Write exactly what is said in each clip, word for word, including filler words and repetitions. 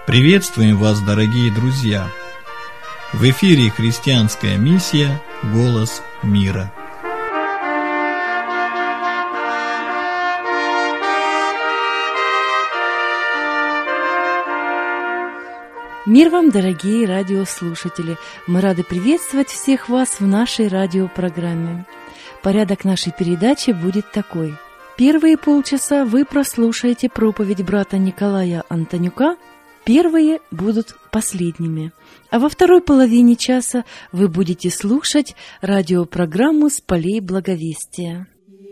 Приветствуем вас, дорогие друзья! В эфире христианская миссия «Голос мира». Мир вам, дорогие радиослушатели! Мы рады приветствовать всех вас в нашей радиопрограмме. Порядок нашей передачи будет такой. Первые полчаса вы прослушаете проповедь брата Николая Антонюка, первые будут последними. А во второй половине часа вы будете слушать радиопрограмму «С полей благовестия».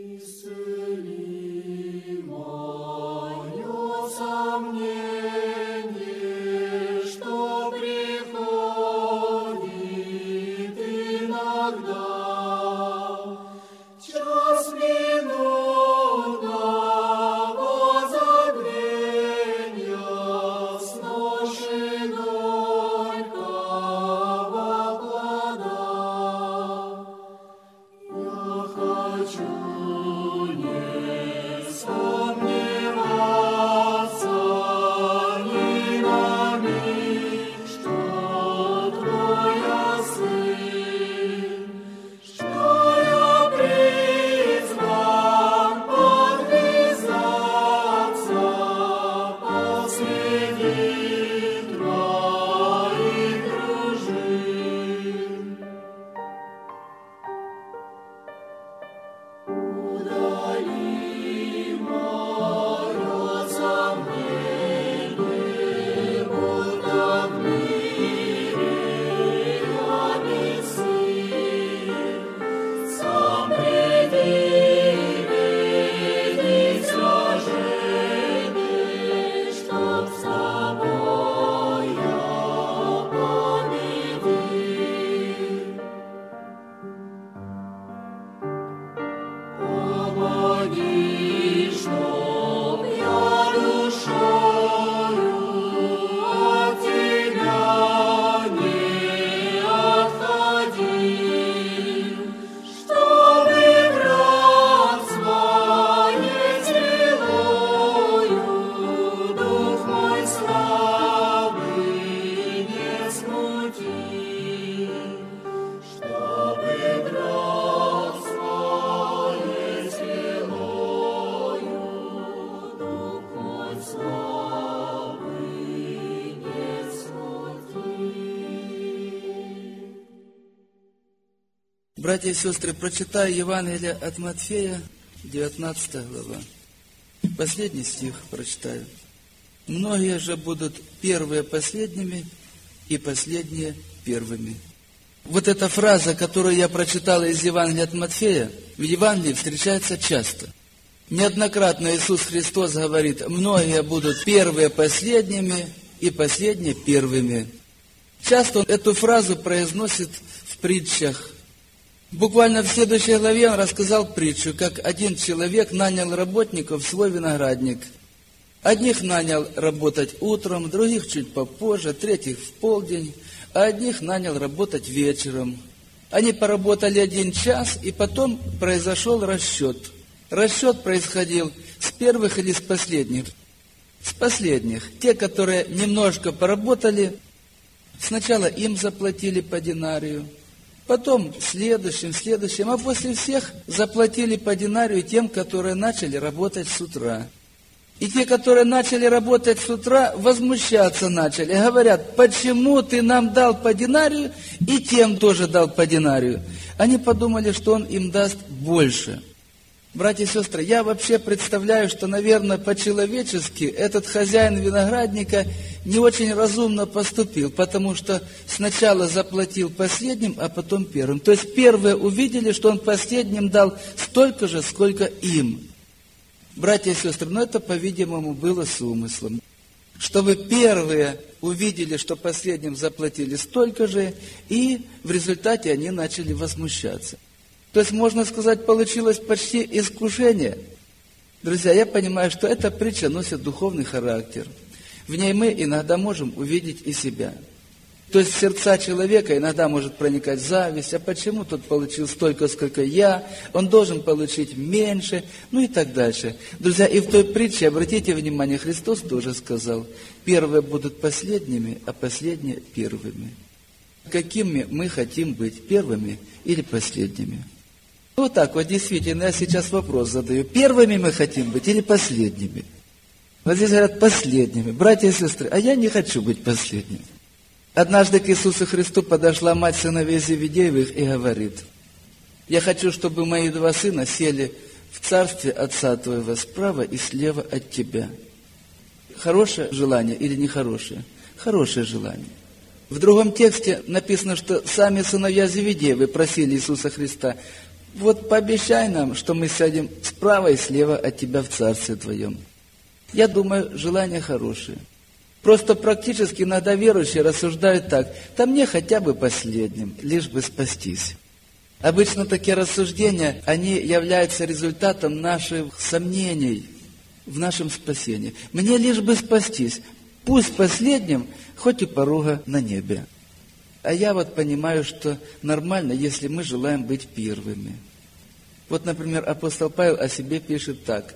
Братья и сестры, прочитаю Евангелие от Матфея, девятнадцатая глава. Последний стих прочитаю. «Многие же будут первые последними, и последние первыми». Вот эта фраза, которую я прочитал из Евангелия от Матфея, в Евангелии встречается часто. Неоднократно Иисус Христос говорит: «Многие будут первые последними, и последние первыми». Часто он эту фразу произносит в притчах. Буквально в следующей главе он рассказал притчу, как один человек нанял работников в свой виноградник. Одних нанял работать утром, других чуть попозже, третьих в полдень, а одних нанял работать вечером. Они поработали один час, и потом произошел расчет. Расчет происходил с первых или с последних? С последних. Те, которые немножко поработали, сначала им заплатили по динарию, потом следующим, следующим, а после всех заплатили по динарию тем, которые начали работать с утра. И те, которые начали работать с утра, возмущаться начали. Говорят: почему ты нам дал по динарию, и тем тоже дал по динарию? Они подумали, что он им даст больше. Братья и сестры, я вообще представляю, что, наверное, по-человечески этот хозяин виноградника не очень разумно поступил, потому что сначала заплатил последним, а потом первым. То есть первые увидели, что он последним дал столько же, сколько им. Братья и сестры, но это, по-видимому, было с умыслом. Чтобы первые увидели, что последним заплатили столько же, и в результате они начали возмущаться. То есть, можно сказать, получилось почти искушение. Друзья, я понимаю, что эта притча носит духовный характер. В ней мы иногда можем увидеть и себя. То есть в сердца человека иногда может проникать зависть. А почему тот получил столько, сколько я? Он должен получить меньше. Ну и так дальше. Друзья, и в той притче, обратите внимание, Христос тоже сказал: первые будут последними, а последние первыми. Какими мы хотим быть? Первыми или последними? Вот так вот, действительно, я сейчас вопрос задаю. Первыми мы хотим быть или последними? Вот здесь говорят последними. Братья и сестры, а я не хочу быть последним. Однажды к Иисусу Христу подошла мать сыновей Зеведеевых и говорит: я хочу, чтобы мои два сына сели в царстве Отца Твоего справа и слева от Тебя. Хорошее желание или нехорошее? Хорошее желание. В другом тексте написано, что сами сыновья Зеведеевы просили Иисуса Христа: вот пообещай нам, что мы сядем справа и слева от Тебя в Царстве Твоем. Я думаю, желание хорошее. Просто практически иногда верующие рассуждают так: да мне хотя бы последним, лишь бы спастись. Обычно такие рассуждения, они являются результатом наших сомнений в нашем спасении. Мне лишь бы спастись, пусть последним, хоть и порога на небе. А я вот понимаю, что нормально, если мы желаем быть первыми. Вот, например, апостол Павел о себе пишет так: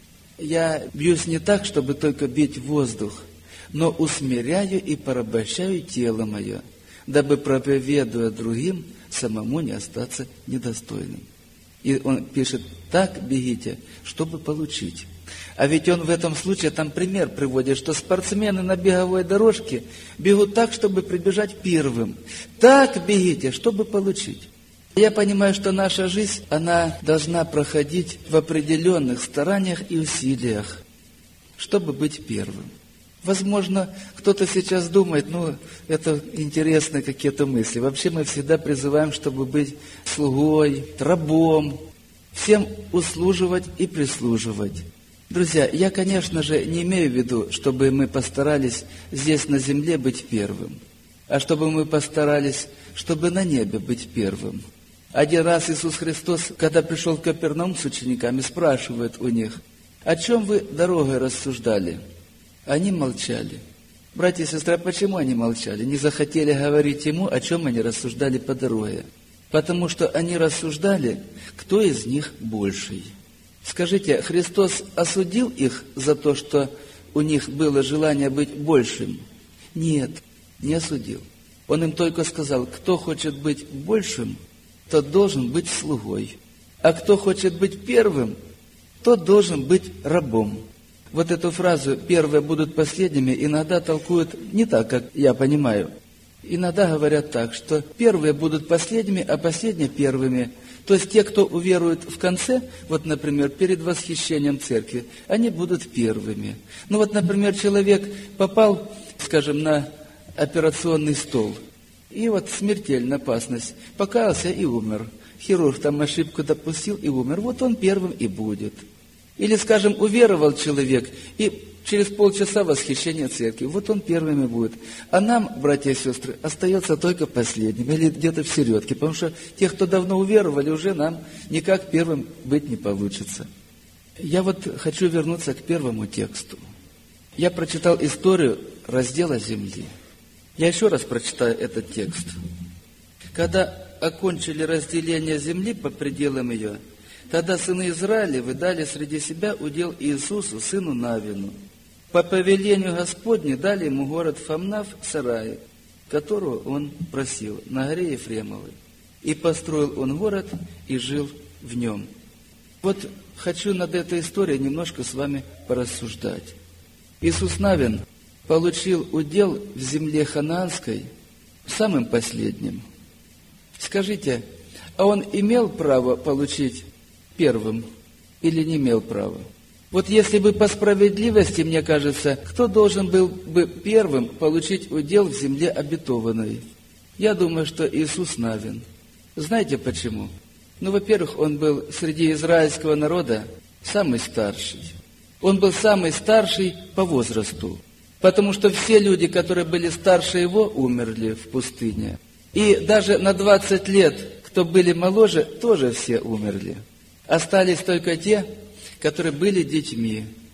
я бьюсь не так, чтобы только бить воздух, но усмиряю и порабощаю тело мое, дабы, проповедуя другим, самому не остаться недостойным. И он пишет: так бегите, чтобы получить. А ведь он в этом случае там пример приводит, что спортсмены на беговой дорожке бегут так, чтобы прибежать первым. Так бегите, чтобы получить. Я понимаю, что наша жизнь, она должна проходить в определенных стараниях и усилиях, чтобы быть первым. Возможно, кто-то сейчас думает: ну, это интересные какие-то мысли. Вообще мы всегда призываем, чтобы быть слугой, рабом, всем услуживать и прислуживать. Друзья, я, конечно же, не имею в виду, чтобы мы постарались здесь на земле быть первым, а чтобы мы постарались, чтобы на небе быть первым. Один раз Иисус Христос, когда пришел в Капернаум с учениками, спрашивает у них: о чем вы дорогой рассуждали? Они молчали. Братья и сестры, почему они молчали? Не захотели говорить ему, о чем они рассуждали по дороге. Потому что они рассуждали, кто из них больший. Скажите, Христос осудил их за то, что у них было желание быть большим? Нет, не осудил. Он им только сказал: кто хочет быть большим, тот должен быть слугой. А кто хочет быть первым, тот должен быть рабом. Вот эту фразу «первые будут последними» иногда толкуют не так, как я понимаю. Иногда говорят так, что первые будут последними, а последние первыми. То есть те, кто уверует в конце, вот, например, перед восхищением церкви, они будут первыми. Ну вот, например, человек попал, скажем, на операционный стол, и вот смертельная опасность, покаялся и умер. Хирург там ошибку допустил и умер. Вот он первым и будет. Или, скажем, уверовал человек, и через полчаса восхищение церкви. Вот он первыми будет. А нам, братья и сестры, остается только последним, или где-то в середке. Потому что те, кто давно уверовали, уже нам никак первым быть не получится. Я вот хочу вернуться к первому тексту. Я прочитал историю раздела земли. Я еще раз прочитаю этот текст. Когда окончили разделение земли по пределам ее, тогда сыны Израилевы дали среди себя удел Иисусу, сыну Навину. По повелению Господню дали ему город Фамнав Сарай, которого он просил, на горе Ефремовой. И построил он город, и жил в нем. Вот хочу над этой историей немножко с вами порассуждать. Иисус Навин получил удел в земле ханаанской самым последним. Скажите, а он имел право получить первым или не имел права? Вот если бы по справедливости, мне кажется, кто должен был бы первым получить удел в земле обетованной? Я думаю, что Иисус Навин. Знаете почему? Ну, во-первых, он был среди израильского народа самый старший. Он был самый старший по возрасту, потому что все люди, которые были старше его, умерли в пустыне. И даже на двадцать лет, кто были моложе, тоже все умерли. Остались только те, которые были детьми.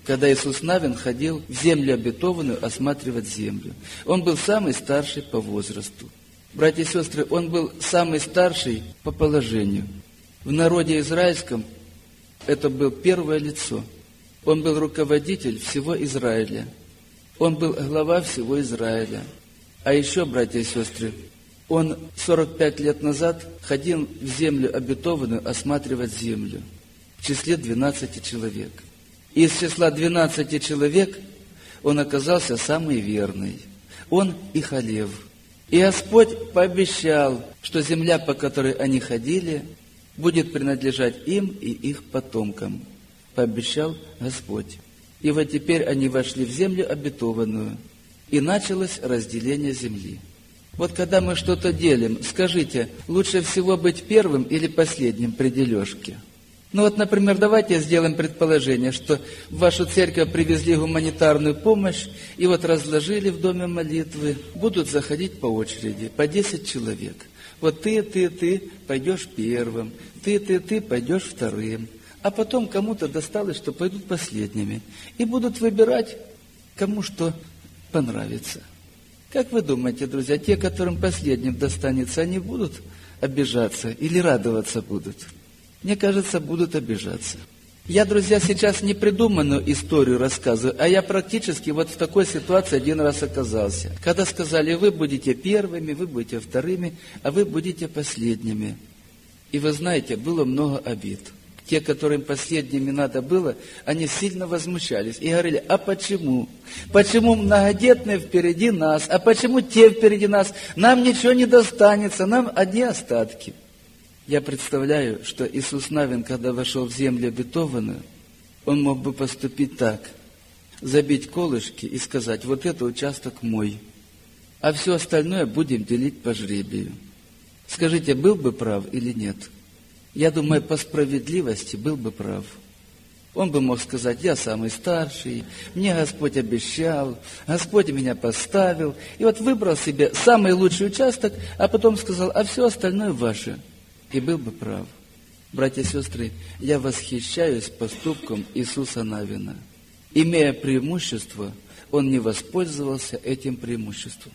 когда Иисус Навин ходил в землю обетованную осматривать землю. Он был самый старший по возрасту. Братья и сестры, он был самый старший по положению. В народе израильском это был первое лицо. Он был руководитель всего Израиля. Он был глава всего Израиля. А еще, братья и сестры, он сорок пять лет назад ходил в землю обетованную осматривать землю в числе двенадцати человек. И из числа двенадцати человек он оказался самый верный. Он и Халев. И Господь пообещал, что земля, по которой они ходили, будет принадлежать им и их потомкам. Пообещал Господь. И вот теперь они вошли в землю обетованную, и началось разделение земли. Вот когда мы что-то делим, скажите, лучше всего быть первым или последним при дележке? Ну вот, например, давайте сделаем предположение, что в вашу церковь привезли гуманитарную помощь, и вот разложили в доме молитвы, будут заходить по очереди, по десять человек. Вот ты, ты, ты пойдешь первым, ты, ты, ты пойдешь вторым, а потом кому-то досталось, что пойдут последними, и будут выбирать, кому что понравится. Как вы думаете, друзья, те, которым последним достанется, они будут обижаться или радоваться будут? Мне кажется, будут обижаться. Я, друзья, сейчас не придуманную историю рассказываю, а я практически вот в такой ситуации один раз оказался. Когда сказали, вы будете первыми, вы будете вторыми, а вы будете последними. И вы знаете, было много обид. Те, которым последними надо было, они сильно возмущались и говорили, а почему? Почему многодетные впереди нас? А почему те впереди нас? Нам ничего не достанется, нам одни остатки. Я представляю, что Иисус Навин, когда вошел в землю обетованную, он мог бы поступить так, забить колышки и сказать, вот это участок мой, а все остальное будем делить по жребию. Скажите, был бы прав или нет? Я думаю, по справедливости был бы прав. Он бы мог сказать, я самый старший, мне Господь обещал, Господь меня поставил, и вот выбрал себе самый лучший участок, а потом сказал, а все остальное ваше. И был бы прав. Братья и сестры, я восхищаюсь поступком Иисуса Навина. Имея преимущество, он не воспользовался этим преимуществом,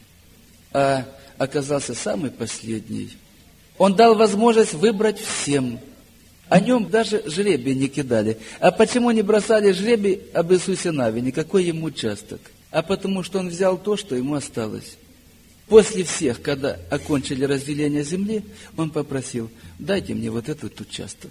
а оказался самый последний. Он дал возможность выбрать всем. О нем даже жребий не кидали. А почему не бросали жребий об Иисусе Навине? Какой ему участок? А потому что он взял то, что ему осталось. После всех, когда окончили разделение земли, он попросил, дайте мне вот этот участок.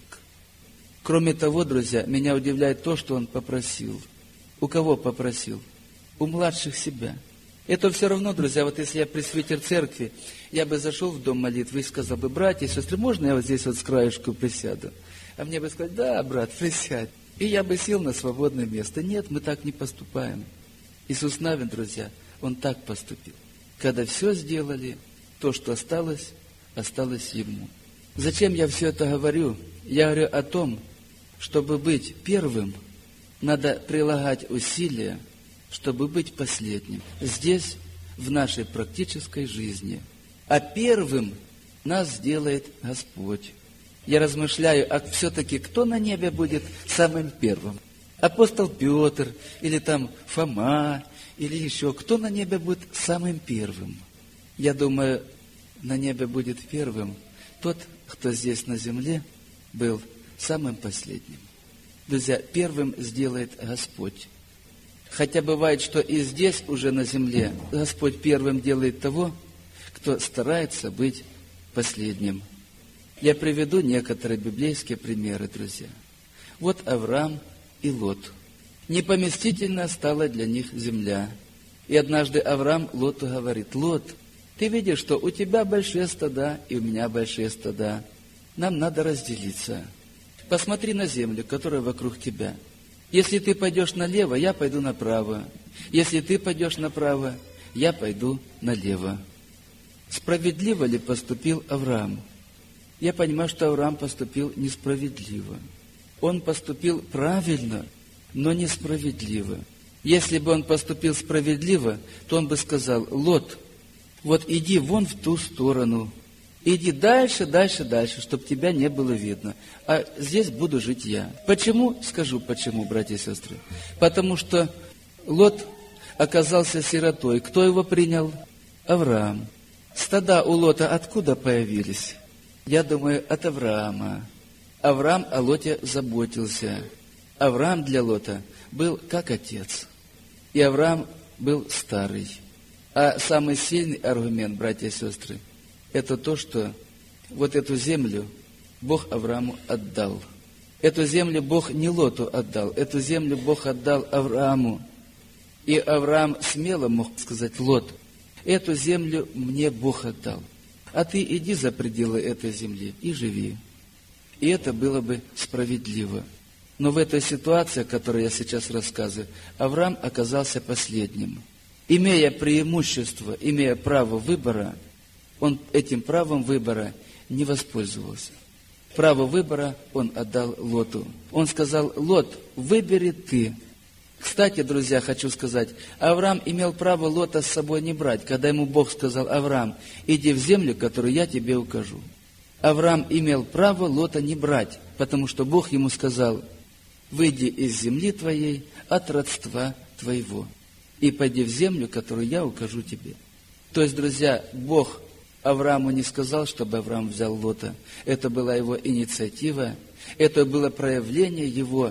Кроме того, друзья, меня удивляет то, что он попросил. У кого попросил? У младших себя. Это все равно, друзья, вот если я пресвитер церкви, я бы зашел в дом молитвы и сказал бы, братья и сестры, можно я вот здесь вот с краешку присяду? А мне бы сказали, да, брат, присядь. И я бы сел на свободное место. Нет, мы так не поступаем. Иисус Навин, друзья, он так поступил. Когда все сделали, то, что осталось, осталось ему. Зачем я все это говорю? Я говорю о том, чтобы быть первым, надо прилагать усилия, чтобы быть последним. Здесь, в нашей практической жизни. А первым нас сделает Господь. Я размышляю, а все-таки кто на небе будет самым первым? Апостол Петр, или там Фома, или еще, кто на небе будет самым первым? Я думаю, на небе будет первым тот, кто здесь на земле был самым последним. Друзья, первым сделает Господь. Хотя бывает, что и здесь уже на земле Господь первым делает того, кто старается быть последним. Я приведу некоторые библейские примеры, друзья. Вот Авраам и Лот. Непоместительно стала для них земля. И однажды Авраам Лоту говорит, Лот, ты видишь, что у тебя большие стада, и у меня большие стада. Нам надо разделиться. Посмотри на землю, которая вокруг тебя. Если ты пойдешь налево, я пойду направо. Если ты пойдешь направо, я пойду налево. Справедливо ли поступил Авраам? Я понимаю, что Авраам поступил несправедливо. Он поступил правильно, но несправедливо. Если бы он поступил справедливо, то он бы сказал, Лот, вот иди вон в ту сторону, Иди дальше, дальше, дальше, чтобы тебя не было видно. А здесь буду жить я. Почему? Скажу почему, братья и сестры. Потому что Лот оказался сиротой. Кто его принял? Авраам. Стада у Лота откуда появились? Я думаю, от Авраама. Авраам о Лоте заботился. Авраам для Лота был как отец. И Авраам был старый. А самый сильный аргумент, братья и сестры, это то, что вот эту землю Бог Аврааму отдал. Эту землю Бог не Лоту отдал, эту землю Бог отдал Аврааму. И Авраам смело мог сказать: Лот, эту землю мне Бог отдал, а ты иди за пределы этой земли и живи. И это было бы справедливо. Но в этой ситуации, о которой я сейчас рассказываю, Авраам оказался последним. Имея преимущество, имея право выбора, он этим правом выбора не воспользовался. Право выбора он отдал Лоту. Он сказал: Лот, выбери ты. Кстати, друзья, хочу сказать, Авраам имел право Лота с собой не брать, когда ему Бог сказал: Авраам, иди в землю, которую я тебе укажу. Авраам имел право Лота не брать, потому что Бог ему сказал: выйди из земли твоей, от родства твоего, и пойди в землю, которую я укажу тебе. То есть, друзья, Бог Аврааму не сказал, чтобы Авраам взял Лота. Это была его инициатива, это было проявление его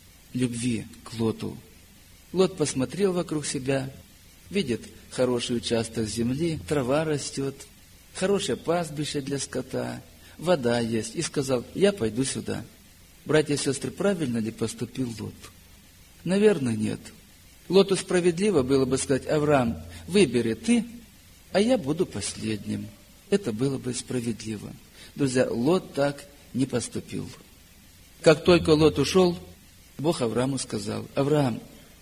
любви к Лоту. Лот посмотрел вокруг себя, видит хороший участок земли, трава растет, хорошее пастбище для скота, вода есть, и сказал: я пойду сюда. Братья и сестры, правильно ли поступил Лот? Наверное, нет. Лоту справедливо было бы сказать: Авраам, выбери ты, а я буду последним. Это было бы справедливо. Друзья, Лот так не поступил. Как только Лот ушел, Бог Аврааму сказал: Авраам,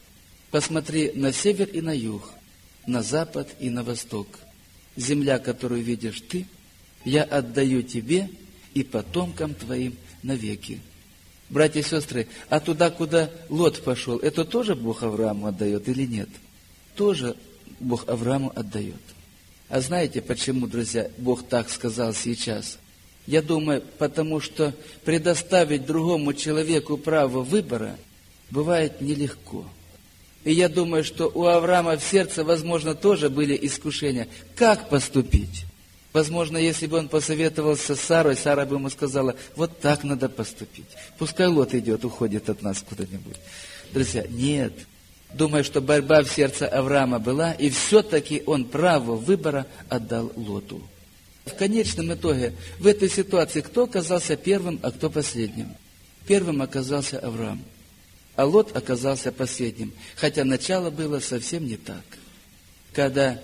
посмотри на север и на юг, на запад и на восток. Земля, которую видишь ты, я отдаю тебе и потомкам твоим навеки. Братья и сестры, а туда, куда Лот пошел, это тоже Бог Аврааму отдает или нет? Тоже Бог Аврааму отдает. А знаете, почему, друзья, Бог так сказал сейчас? Я думаю, потому что предоставить другому человеку право выбора бывает нелегко. И я думаю, что у Авраама в сердце, возможно, тоже были искушения. Как поступить? Возможно, если бы он посоветовался с Сарой, Сара бы ему сказала: вот так надо поступить. Пускай Лот идет, уходит от нас куда-нибудь. Друзья, нет. Думаю, что борьба в сердце Авраама была, и все-таки он право выбора отдал Лоту. В конечном итоге, в этой ситуации, кто оказался первым, а кто последним? Первым оказался Авраам, а Лот оказался последним, хотя начало было совсем не так. Когда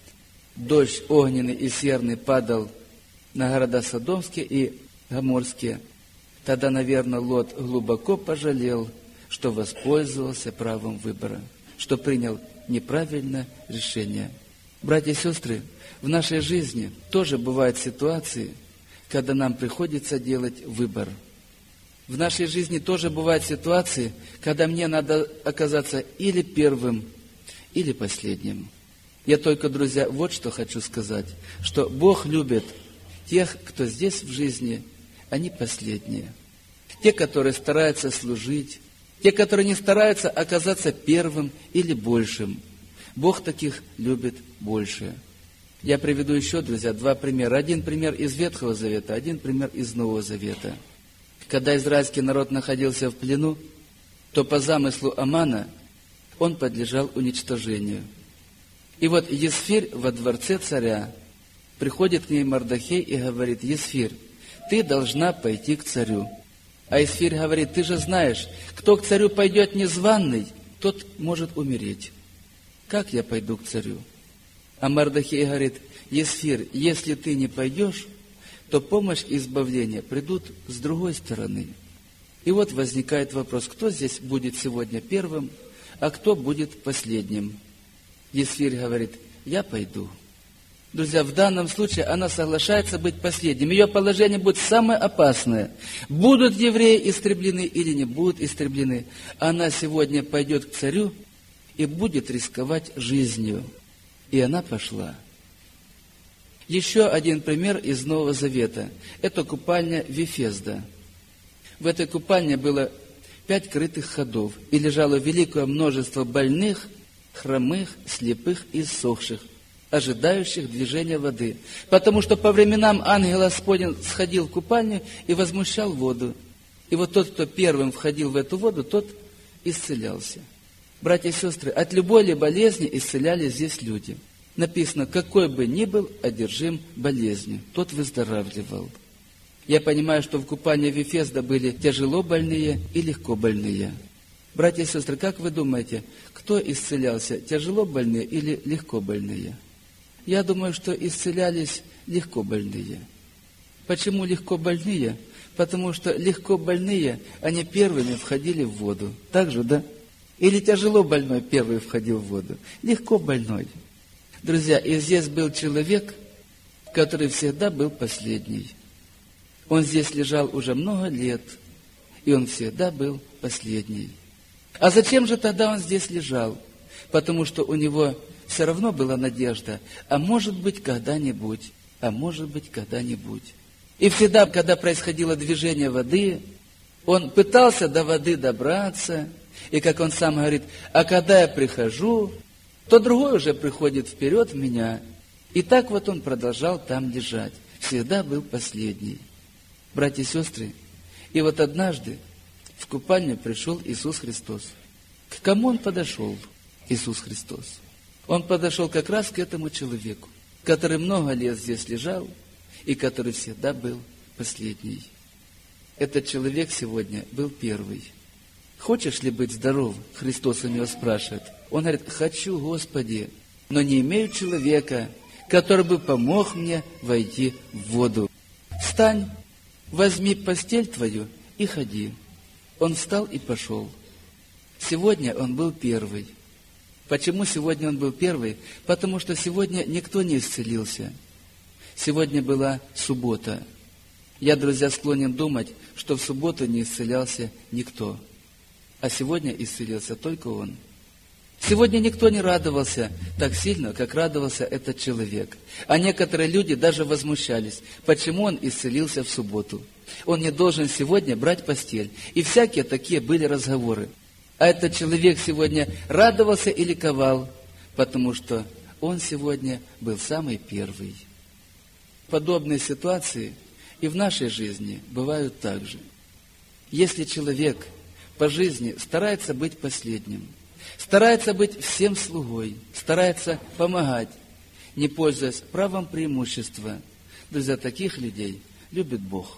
дождь огненный и серный падал на города Содомские и Гоморские, тогда, наверное, Лот глубоко пожалел, что воспользовался правом выбора, что принял неправильное решение. Братья и сестры, в нашей жизни тоже бывают ситуации, когда нам приходится делать выбор. В нашей жизни тоже бывают ситуации, когда мне надо оказаться или первым, или последним. Я только, друзья, вот что хочу сказать, что Бог любит тех, кто здесь в жизни, они последние. Те, которые стараются служить, те, которые не стараются оказаться первым или большим. Бог таких любит больше. Я приведу еще, друзья, два примера. Один пример из Ветхого Завета, один пример из Нового Завета. Когда израильский народ находился в плену, то по замыслу Амана он подлежал уничтожению. И вот Есфирь во дворце царя, приходит к ней Мардохей и говорит: Есфирь, ты должна пойти к царю. А Есфирь говорит: ты же знаешь, кто к царю пойдет незваный, тот может умереть. Как я пойду к царю? А Мардохей говорит: Есфирь, если ты не пойдешь, то помощь и избавление придут с другой стороны. И вот возникает вопрос, кто здесь будет сегодня первым, а кто будет последним? Есфирь говорит: я пойду. Друзья, в данном случае она соглашается быть последним. Ее положение будет самое опасное. Будут евреи истреблены или не будут истреблены. Она сегодня пойдет к царю и будет рисковать жизнью. И она пошла. Еще один пример из Нового Завета. Это купальня Вифезда. В этой купальне было пять крытых ходов, и лежало великое множество больных, хромых, слепых и иссохших, ожидающих движения воды. Потому что по временам ангел Господень сходил в купальню и возмущал воду. И вот тот, кто первым входил в эту воду, тот исцелялся. Братья и сестры, от любой ли болезни исцелялись здесь люди. Написано, какой бы ни был одержим болезнью, тот выздоравливал. Я понимаю, что в купальне Вифезда были тяжело больные и легко больные. Братья и сестры, как вы думаете, кто исцелялся, тяжело больные или легко больные? Я думаю, что исцелялись легко больные. Почему легко больные? Потому что легко больные, они первыми входили в воду. Так же, да? Или тяжело больной первый входил в воду? Легко больной. Друзья, и здесь был человек, который всегда был последний. Он здесь лежал уже много лет, и он всегда был последний. А зачем же тогда он здесь лежал? Потому что у него все равно была надежда, а может быть когда-нибудь, а может быть когда-нибудь. И всегда, когда происходило движение воды, он пытался до воды добраться, и как он сам говорит, а когда я прихожу, то другой уже приходит вперед меня. И так вот он продолжал там лежать, всегда был последний. Братья и сестры, и вот однажды в купальню пришел Иисус Христос. К кому он подошел, Иисус Христос? Он подошел как раз к этому человеку, который много лет здесь лежал и который всегда был последний. Этот человек сегодня был первый. Хочешь ли быть здоров? Христос у него спрашивает. Он говорит, хочу, Господи, но не имею человека, который бы помог мне войти в воду. Встань, возьми постель твою и ходи. Он встал и пошел. Сегодня он был первый. Почему сегодня он был первый? Потому что сегодня никто не исцелился. Сегодня была суббота. Я, друзья, склонен думать, что в субботу не исцелялся никто. А сегодня исцелился только он. Сегодня никто не радовался так сильно, как радовался этот человек. А некоторые люди даже возмущались, почему он исцелился в субботу. Он не должен сегодня брать постель. И всякие такие были разговоры. А этот человек сегодня радовался и ликовал, потому что он сегодня был самый первый. Подобные ситуации и в нашей жизни бывают так же. Если человек по жизни старается быть последним, старается быть всем слугой, старается помогать, не пользуясь правом преимущества, друзья, таких людей любит Бог.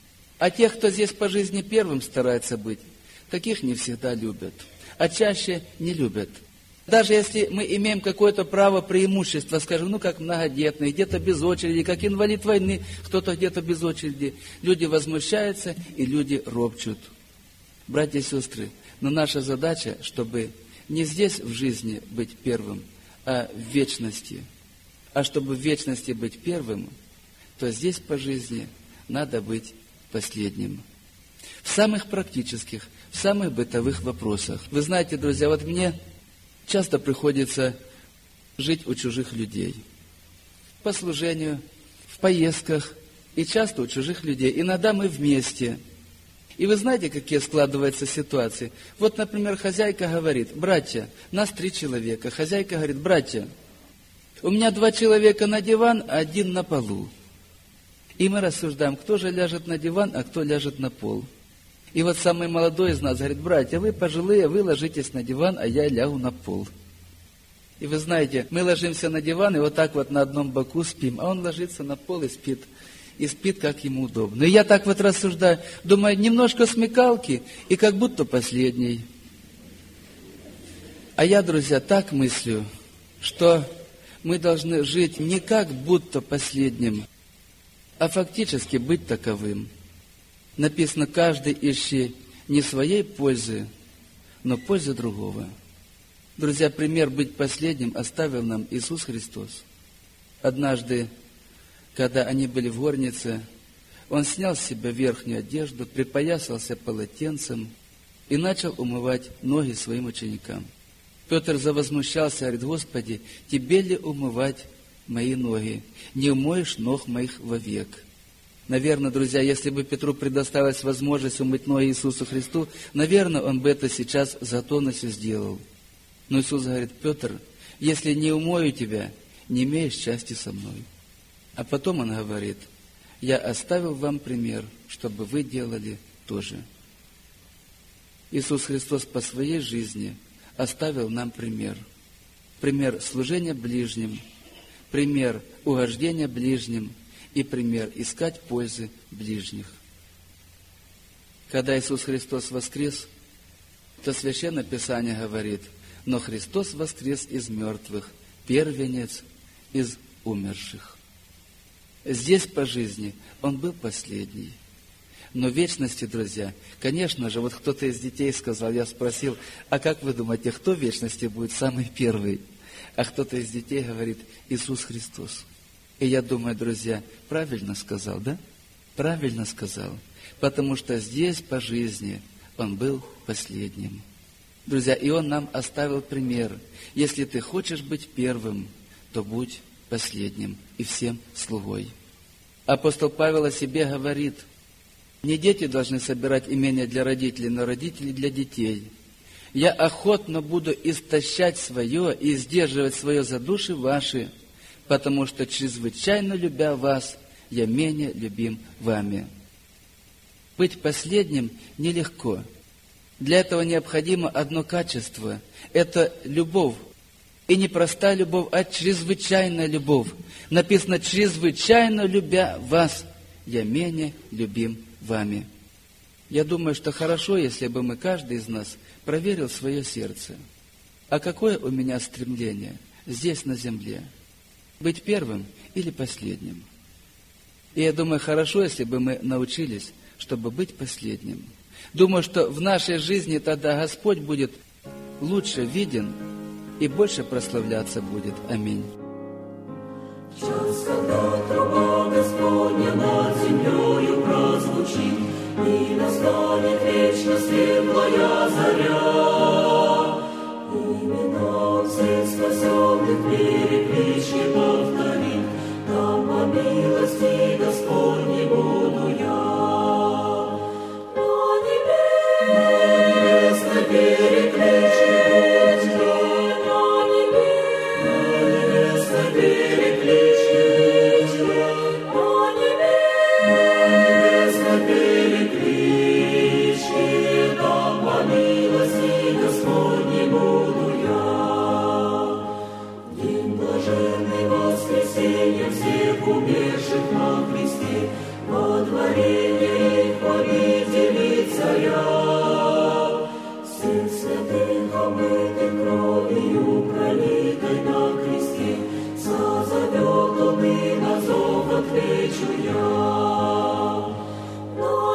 А тех, кто здесь по жизни первым старается быть, таких не всегда любят, а чаще не любят. Даже если мы имеем какое-то право преимущества, скажем, ну как многодетные, где-то без очереди, как инвалид войны, кто-то где-то без очереди, люди возмущаются и люди ропчут. Братья и сестры, но наша задача, чтобы не здесь в жизни быть первым, а в вечности. А чтобы в вечности быть первым, то здесь по жизни надо быть последним. В самых практических, в самых бытовых вопросах. Вы знаете, друзья, вот мне часто приходится жить у чужих людей. По служению, в поездках и часто у чужих людей. Иногда мы вместе. И вы знаете, какие складываются ситуации? Вот, например, хозяйка говорит, братья, нас три человека. Хозяйка говорит, братья, у меня два человека на диван, а один на полу. И мы рассуждаем, кто же ляжет на диван, а кто ляжет на пол. И вот самый молодой из нас говорит, братья, вы пожилые, вы ложитесь на диван, а я лягу на пол. И вы знаете, мы ложимся на диван и вот так вот на одном боку спим, а он ложится на пол и спит. И спит, как ему удобно. И я так вот рассуждаю, думаю, немножко смекалки, и как будто последний. А я, друзья, так мыслю, что мы должны жить не как будто последним, а фактически быть таковым. Написано, каждый ищи не своей пользы, но пользы другого. Друзья, пример быть последним оставил нам Иисус Христос. Однажды, когда они были в горнице, Он снял с себя верхнюю одежду, припоясался полотенцем и начал умывать ноги своим ученикам. Петр завозмущался, говорит, Господи, Тебе ли умывать мои ноги, не умоешь ног моих вовек». Наверное, друзья, если бы Петру предоставилась возможность умыть ноги Иисусу Христу, наверное, он бы это сейчас с готовностью сделал. Но Иисус говорит: «Петр, если не умою тебя, не имеешь части со мной». А потом он говорит: «Я оставил вам пример, чтобы вы делали то же». Иисус Христос по своей жизни оставил нам пример. Пример служения ближним, пример угождения ближним и пример искать пользы ближних. Когда Иисус Христос воскрес, то Священное Писание говорит: «Но Христос воскрес из мертвых, первенец из умерших». Здесь по жизни Он был последний. Но в вечности, друзья, конечно же, вот кто-то из детей сказал, я спросил: а как вы думаете, кто в вечности будет самый первый? А кто-то из детей говорит: Иисус Христос. И я думаю, друзья, правильно сказал, да? Правильно сказал. Потому что здесь по жизни Он был последним. Друзья, и Он нам оставил пример. Если ты хочешь быть первым, то будь последним и всем слугой. Апостол Павел о себе говорит: не дети должны собирать имения для родителей, но родители для детей. Я охотно буду истощать свое и сдерживать свое за души ваши, потому что, чрезвычайно любя вас, я менее любим вами. Быть последним нелегко. Для этого необходимо одно качество – это любовь. И не простая любовь, а чрезвычайная любовь. Написано: чрезвычайно любя вас, я менее любим вами. Я думаю, что хорошо, если бы мы, каждый из нас, проверил свое сердце. А какое у меня стремление здесь, на земле? Быть первым или последним? И я думаю, хорошо, если бы мы научились, чтобы быть последним. Думаю, что в нашей жизни тогда Господь будет лучше виден и больше прославляться будет. Аминь. В час, когда труба Господня над землею прозвучит, и настанет вечно светлая заря, имена всех спасенных переклички повторит, там по милости Господней буду я. На небесной перекличке на небесной перекличке, на небесной перекличке, там по милости Господней буду я. День блаженный воскресенья всех умерших на Христе, водворение их победили царя. Всех святых омытых кровью, пролитой на кресте, созовет Он и на зов отвечу я. На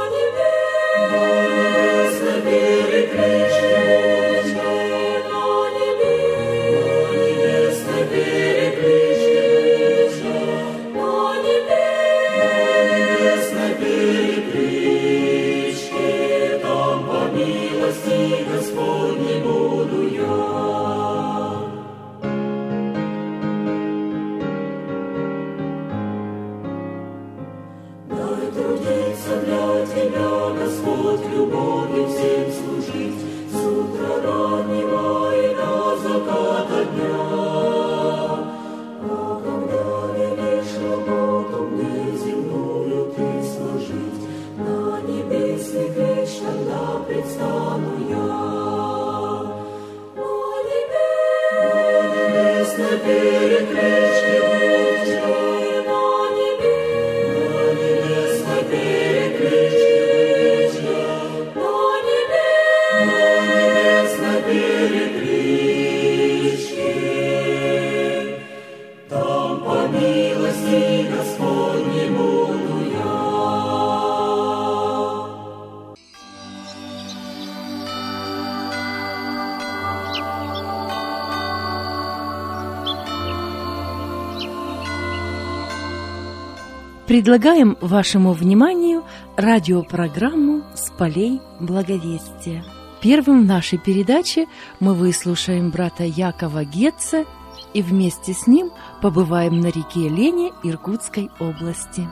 небесной перекличке, на небесной перекличке, на небесной перекличке, там по милости Господней буду я. Дай трудиться для Тебя, Господь, любовью всем служить, с утра раннего и до заката дня. А когда велишь работу мне земную Ты сложить, на небесных речь тогда предстану я. На небесной перекличке, на небесной перекличке, на небесной перекличке, там по милости Господней буду я. Предлагаем вашему вниманию радиопрограмму «С полей благовестия». Первым в нашей передаче мы выслушаем брата Якова Гетца и вместе с ним побываем на реке Лене Иркутской области.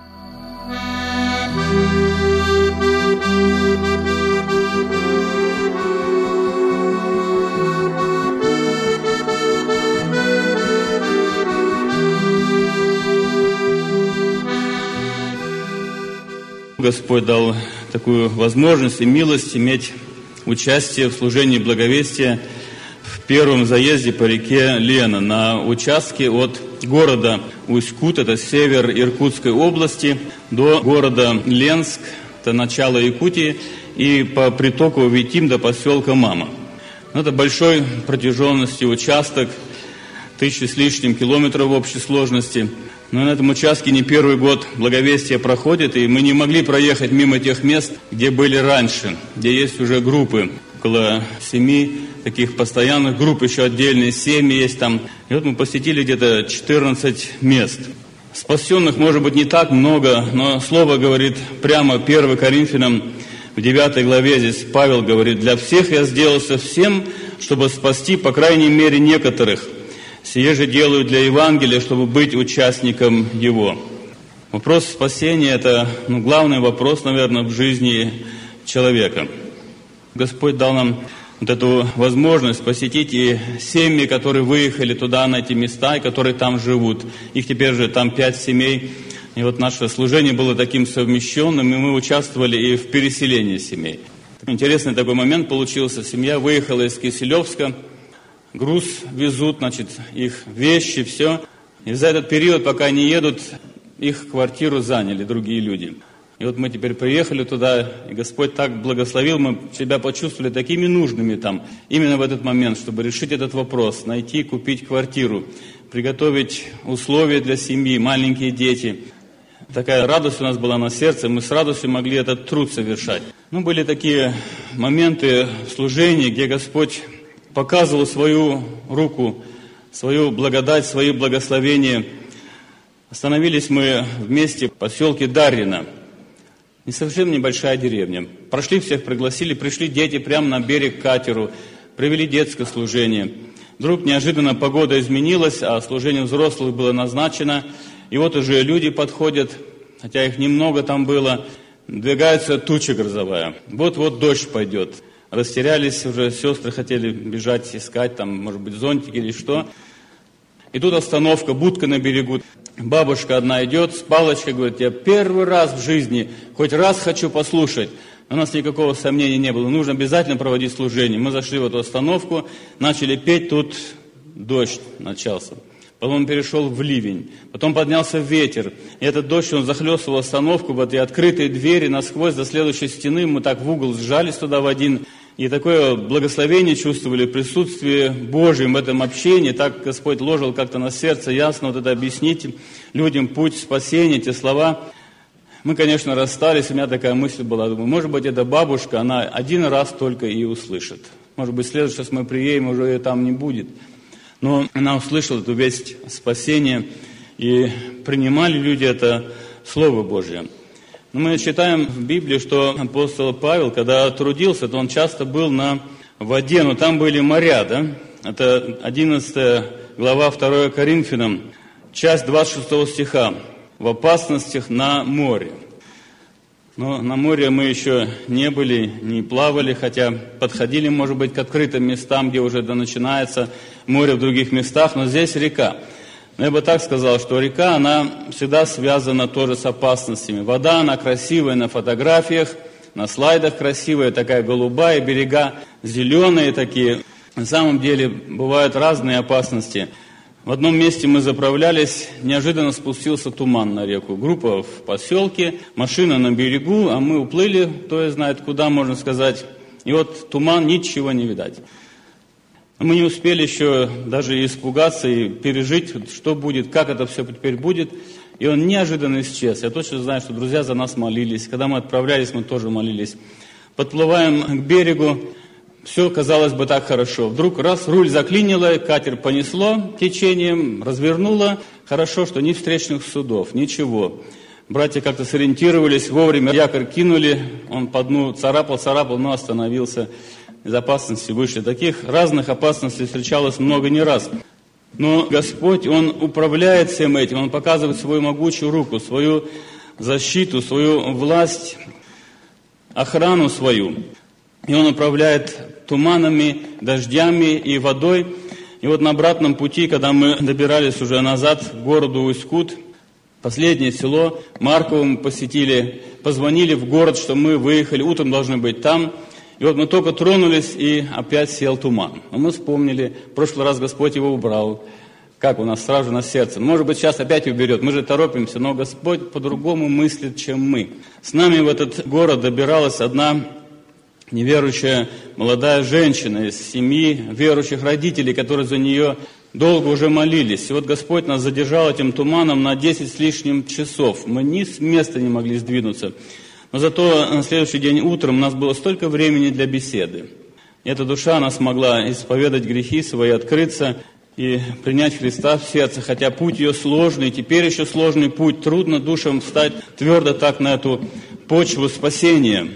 Господь дал такую возможность и милость иметь участие в служении благовестия в первом заезде по реке Лена на участке от города Усть-Кут, это север Иркутской области, до города Ленск, это начало Якутии, и по притоку Витим до поселка Мама. Это большой протяженности участок, тысячи с лишним километров в общей сложности. Но на этом участке не первый год благовестие проходит, и мы не могли проехать мимо тех мест, где были раньше, где есть уже группы, около семи таких постоянных групп, еще отдельные семьи есть там. И вот мы посетили где-то четырнадцать мест. Спасенных, может быть, не так много, но Слово говорит прямо первое Коринфянам в девятой главе, здесь Павел говорит: «Для всех я сделался всем, чтобы спасти, по крайней мере, некоторых. Сие же делаю для Евангелия, чтобы быть участником его». Вопрос спасения – это ну, главный вопрос, наверное, в жизни человека. Господь дал нам вот эту возможность посетить и семьи, которые выехали туда, на эти места, и которые там живут. Их теперь же там пять семей. И вот наше служение было таким совмещенным, и мы участвовали и в переселении семей. Интересный такой момент получился. Семья выехала из Киселевска. Груз везут, значит, их вещи, все. И за этот период, пока они едут, их квартиру заняли другие люди. И вот мы теперь приехали туда, и Господь так благословил, мы себя почувствовали такими нужными там, именно в этот момент, чтобы решить этот вопрос, найти, купить квартиру, приготовить условия для семьи, маленькие дети. Такая радость у нас была на сердце, мы с радостью могли этот труд совершать. Ну, были такие моменты служения, где Господь показывал свою руку, свою благодать, свои благословения. Остановились мы вместе в поселке Дарьино. Не совсем небольшая деревня. Прошли, всех пригласили, пришли дети прямо на берег к катеру, провели детское служение. Вдруг неожиданно погода изменилась, а служение взрослых было назначено. И вот уже люди подходят, хотя их немного там было, двигается туча грозовая. Вот-вот дождь пойдет. Растерялись уже, сестры хотели бежать, искать, там, может быть, зонтики или что. И тут остановка, будка на берегу. Бабушка одна идет с палочкой, говорит: я первый раз в жизни, хоть раз хочу послушать. У нас никакого сомнения не было, нужно обязательно проводить служение. Мы зашли в эту остановку, начали петь, тут дождь начался. Потом он перешел в ливень, потом поднялся ветер. И этот дождь, он захлестывал остановку, вот и открытые двери насквозь до следующей стены. Мы так в угол сжались туда в один. И такое благословение чувствовали, присутствие Божьем в этом общении. Так Господь ложил как-то на сердце ясно вот это объяснить людям путь спасения, эти слова. Мы, конечно, расстались, у меня такая мысль была, думаю, может быть, эта бабушка, она один раз только и услышит. Может быть, в следующий раз мы приедем, уже ее там не будет. Но она услышала эту весть спасения, и принимали люди это Слово Божье. Мы читаем в Библии, что апостол Павел, когда трудился, то он часто был на воде, но там были моря, да? Это одиннадцатая глава второе Коринфянам, часть двадцать шестого стиха. В опасностях на море. Но на море мы еще не были, не плавали, хотя подходили, может быть, к открытым местам, где уже да, начинается море в других местах, но здесь река. Но я бы так сказал, что река, она всегда связана тоже с опасностями. Вода, она красивая на фотографиях, на слайдах красивая, такая голубая, берега зеленые такие. На самом деле бывают разные опасности. В одном месте мы заправлялись, неожиданно спустился туман на реку. Группа в поселке, машина на берегу, а мы уплыли, кто знает куда, можно сказать. И вот туман, ничего не видать. Мы не успели еще даже испугаться и пережить, что будет, как это все теперь будет. И он неожиданно исчез. Я точно знаю, что друзья за нас молились. Когда мы отправлялись, мы тоже молились. Подплываем к берегу. Все, казалось бы, так хорошо. Вдруг раз, руль заклинило, катер понесло течением, развернуло. Хорошо, что ни встречных судов, ничего. Братья как-то сориентировались, вовремя якорь кинули. Он по дну царапал, царапал, но остановился. Из опасности вышли. Таких разных опасностей встречалось много не раз. Но Господь, Он управляет всем этим, Он показывает свою могучую руку, свою защиту, свою власть, охрану свою. И Он управляет туманами, дождями и водой. И вот на обратном пути, когда мы добирались уже назад к городу Усть-Кут, последнее село Марково мы посетили, позвонили в город, что мы выехали, утром должны быть там. И вот мы только тронулись, и опять сел туман. Но мы вспомнили, в прошлый раз Господь его убрал. Как у нас сразу на сердце. Может быть, сейчас опять уберет. Мы же торопимся, но Господь по-другому мыслит, чем мы. С нами в этот город добиралась одна неверующая молодая женщина из семьи верующих родителей, которые за нее долго уже молились. И вот Господь нас задержал этим туманом на десять с лишним часов. Мы ни с места не могли сдвинуться. Но зато на следующий день утром у нас было столько времени для беседы. И эта душа, она смогла исповедать грехи свои, открыться и принять Христа в сердце. Хотя путь ее сложный, теперь еще сложный путь. Трудно душам встать твердо так на эту почву спасения.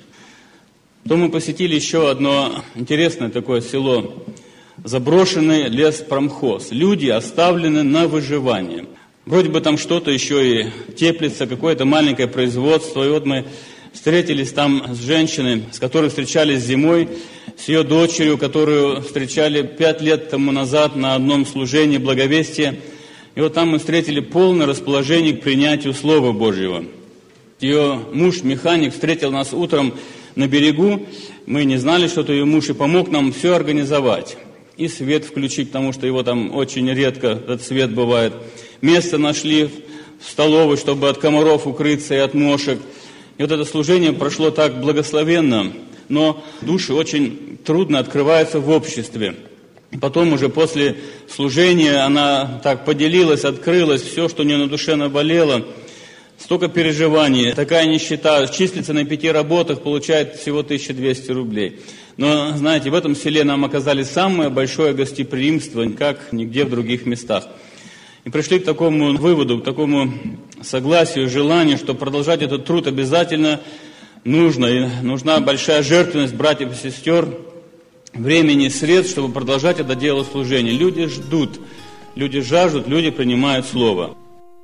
То мы посетили еще одно интересное такое село. Заброшенный леспромхоз. Люди оставлены на выживание. Вроде бы там что-то еще и теплится, какое-то маленькое производство. И вот мы встретились там с женщиной, с которой встречались зимой, с ее дочерью, которую встречали пять лет тому назад на одном служении благовестия. И вот там мы встретили полное расположение к принятию Слова Божьего. Ее муж-механик встретил нас утром на берегу. Мы не знали, что это ее муж, и помог нам все организовать. И свет включить, потому что его там очень редко этот свет бывает. Место нашли в столовой, чтобы от комаров укрыться и от мошек. И вот это служение прошло так благословенно, но души очень трудно открываются в обществе. Потом уже после служения она так поделилась, открылась, все, что у нее на душе наболело. Столько переживаний, такая нищета, числится на пяти работах, получает всего тысяча двести рублей. Но, знаете, в этом селе нам оказали самое большое гостеприимство, как нигде в других местах. И пришли к такому выводу, к такому согласию, желанию, что продолжать этот труд обязательно нужно. И нужна большая жертвенность братьев и сестер, времени и средств, чтобы продолжать это дело служения. Люди ждут, люди жаждут, люди принимают Слово.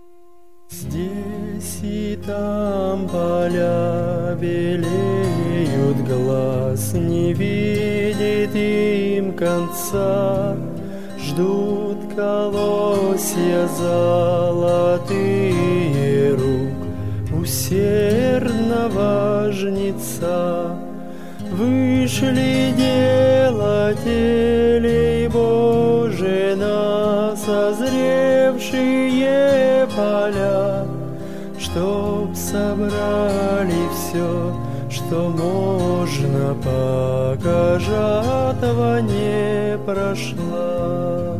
Здесь и там поля белеют, глаз не видит им конца. Ждут колосья золотые рук усердного жнеца. Вышли делатели Божие на созревшие поля, чтоб собрали все, что можно, пока жатва не прошла.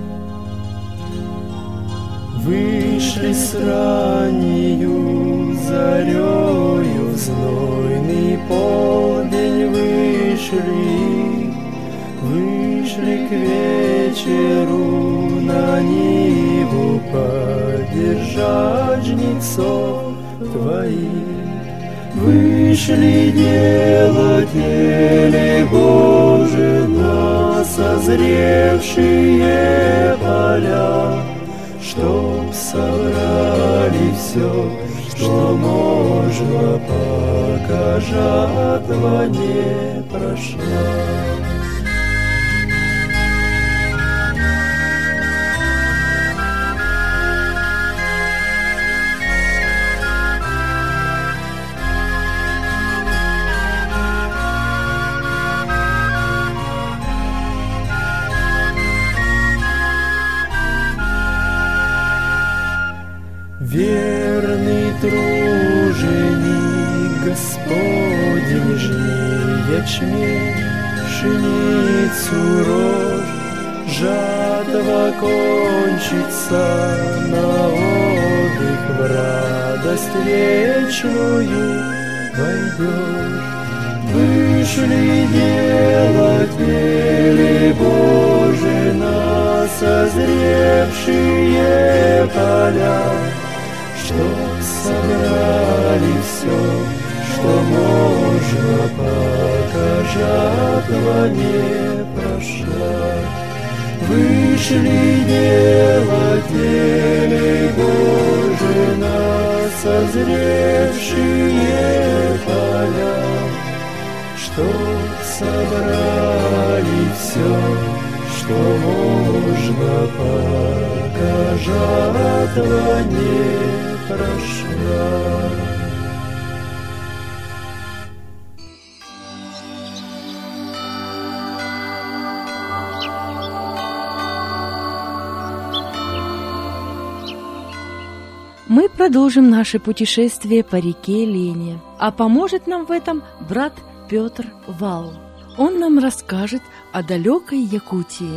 Вышли с раннею зарею, в знойный полдень вышли, вышли к вечеру на ниву поддержать жнецов твоих. Вышли делатели Божие на созревшие поля, чтоб собрали все, что можно, пока жатва не прошла. Верный труженик Господень, жни ячмень, пшеницу рожь, жатва кончится, на отдых в радость вечную войдешь. Вышли делатели Божие на созревшие поля, чтоб собрали все, что можно, пока жатва не прошла. Вышли делатели Божии на созревшие поля, чтоб собрали все, что можно, пока жатва не прошла. Мы продолжим наше путешествие по реке Лене, а поможет нам в этом брат Петр Вал. Он нам расскажет о далекой Якутии.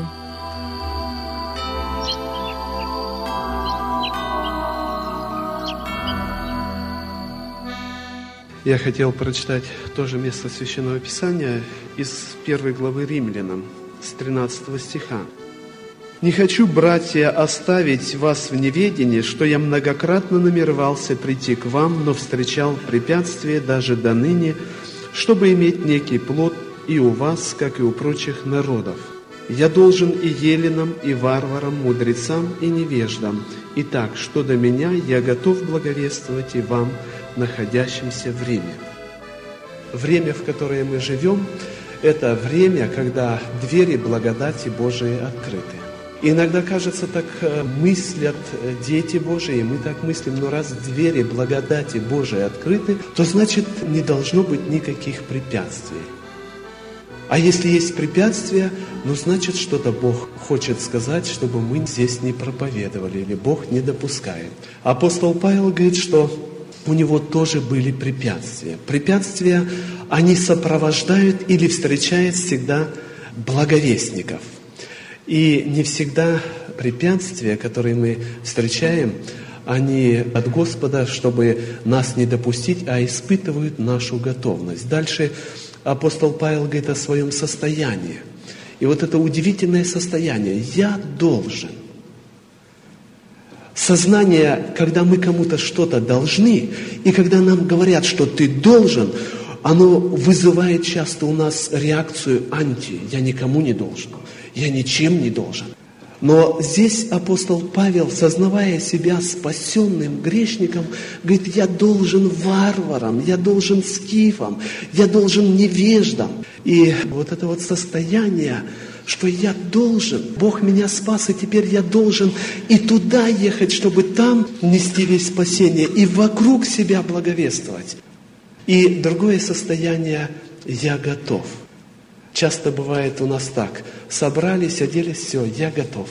Я хотел прочитать тоже место Священного Писания из первой главы Римлянам, с тринадцатого стиха. «Не хочу, братья, оставить вас в неведении, что я многократно намеревался прийти к вам, но встречал препятствия даже до ныне, чтобы иметь некий плод и у вас, как и у прочих народов. Я должен и еленам, и варварам, мудрецам и невеждам. Итак, что до меня, я готов благовествовать и вам, находящимся в Риме». Время, в которое мы живем, это время, когда двери благодати Божией открыты. Иногда, кажется, так мыслят дети Божии, мы так мыслим, но раз двери благодати Божией открыты, то значит не должно быть никаких препятствий. А если есть препятствия, ну значит что-то Бог хочет сказать, чтобы мы здесь не проповедовали, или Бог не допускает. Апостол Павел говорит, что у него тоже были препятствия. Препятствия, они сопровождают или встречают всегда благовестников. И не всегда препятствия, которые мы встречаем, они от Господа, чтобы нас не допустить, а испытывают нашу готовность. Дальше апостол Павел говорит о своем состоянии. И вот это удивительное состояние. Я должен. Сознание, когда мы кому-то что-то должны, и когда нам говорят, что ты должен, оно вызывает часто у нас реакцию анти. Я никому не должен. Я ничем не должен. Но здесь апостол Павел, сознавая себя спасенным грешником, говорит, я должен варварам, я должен скифам, я должен невеждам. И вот это вот состояние, что я должен, Бог меня спас, и теперь я должен и туда ехать, чтобы там нести весь спасение, и вокруг себя благовествовать. И другое состояние, я готов. Часто бывает у нас так, собрались, оделись, все, я готов.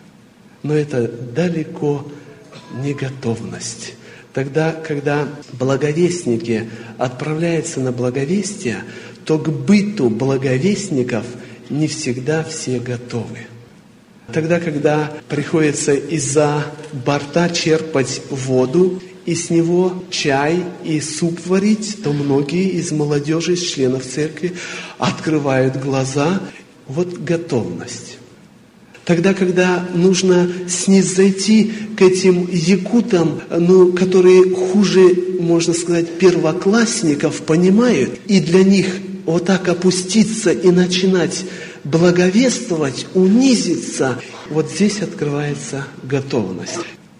Но это далеко не готовность. Тогда, когда благовестники отправляются на благовестие, то к быту благовестников не всегда все готовы. Тогда, когда приходится из-за борта черпать воду, и с него чай и суп варить, то многие из молодежи, из членов церкви открывают глаза. Вот готовность. Тогда, когда нужно снизойти к этим якутам, ну, которые хуже, можно сказать, первоклассников понимают, и для них вот так опуститься и начинать благовествовать, унизиться, вот здесь открывается готовность.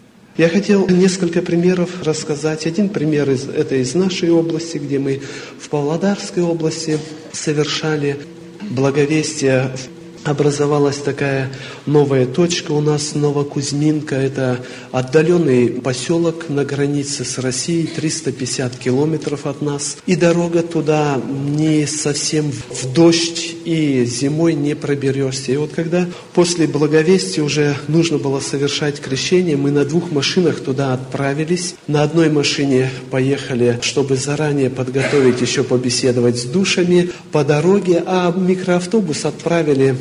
Я хотел несколько примеров рассказать. Один пример из, это из нашей области, где мы в Павлодарской области совершали благовестие. Образовалась такая новая точка у нас, Новокузьминка. Это отдаленный поселок на границе с Россией, триста пятьдесят километров от нас. И дорога туда не совсем в дождь, и зимой не проберешься. И вот когда после благовестия уже нужно было совершать крещение, мы на двух машинах туда отправились. На одной машине поехали, чтобы заранее подготовить, еще побеседовать с душами по дороге, а микроавтобус отправили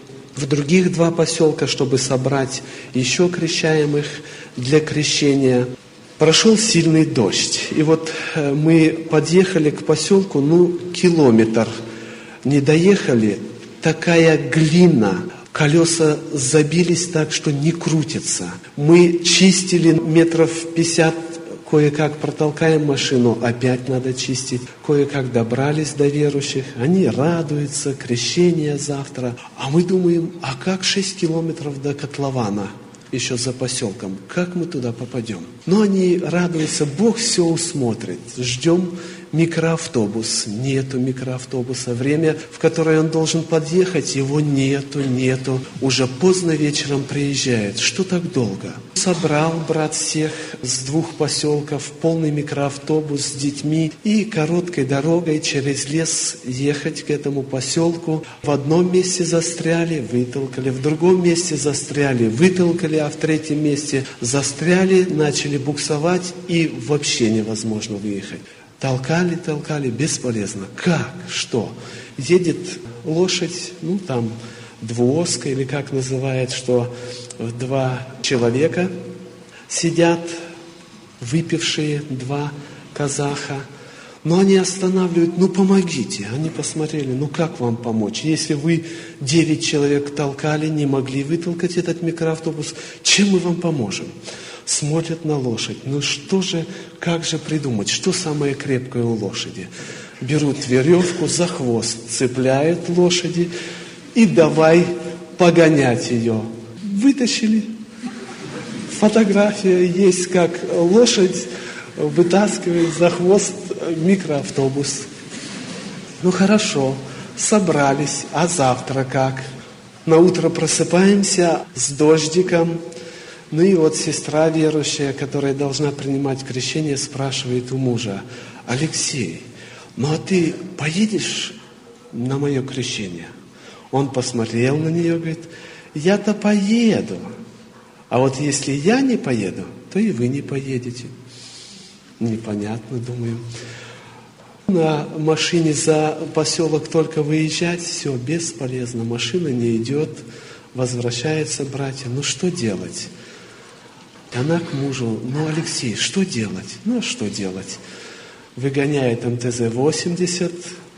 в других два поселка, чтобы собрать еще крещаемых для крещения. Прошел сильный дождь. И вот мы подъехали к поселку, ну, километр не доехали. Такая глина, колеса забились так, что не крутится. Мы чистили метров пятьдесят Кое-как протолкаем машину, опять надо чистить. Кое-как добрались до верующих, они радуются, крещение завтра. А мы думаем, а как шесть километров до котлована, еще за поселком, как мы туда попадем? Но они радуются, Бог все усмотрит. Ждем микроавтобус. Нету микроавтобуса. Время, в которое он должен подъехать, его нету, нету. Уже поздно вечером приезжает. Что так долго? Собрал брат всех с двух поселков, полный микроавтобус с детьми и короткой дорогой через лес ехать к этому поселку. В одном месте застряли, вытолкали, в другом месте застряли, вытолкали, а в третьем месте застряли, начали буксовать и вообще невозможно выехать. Толкали, толкали, бесполезно. Как? Что? Едет лошадь, ну там двуоска, или как называют, что два человека сидят, выпившие два казаха. Но они останавливают, ну помогите. Они посмотрели, ну как вам помочь? Если вы девять человек толкали, не могли вытолкать этот микроавтобус, чем мы вам поможем? Смотрят на лошадь. Ну что же, как же придумать? Что самое крепкое у лошади? Берут веревку за хвост, цепляют лошади и давай погонять ее. Вытащили. Фотография есть, как лошадь вытаскивает за хвост микроавтобус. Ну хорошо, собрались, а завтра как? На утро просыпаемся с дождиком. Ну и вот сестра верующая, которая должна принимать крещение, спрашивает у мужа: Алексей, ну а ты поедешь на мое крещение? Он посмотрел на нее, говорит: я-то поеду, а вот если я не поеду, то и вы не поедете. Непонятно, думаю. На машине за поселок только выезжать, все, бесполезно, машина не идет, возвращаются братья. Ну что делать? Она к мужу: ну, Алексей, что делать? Ну, что делать? Выгоняет эм тэ зэ восемьдесят,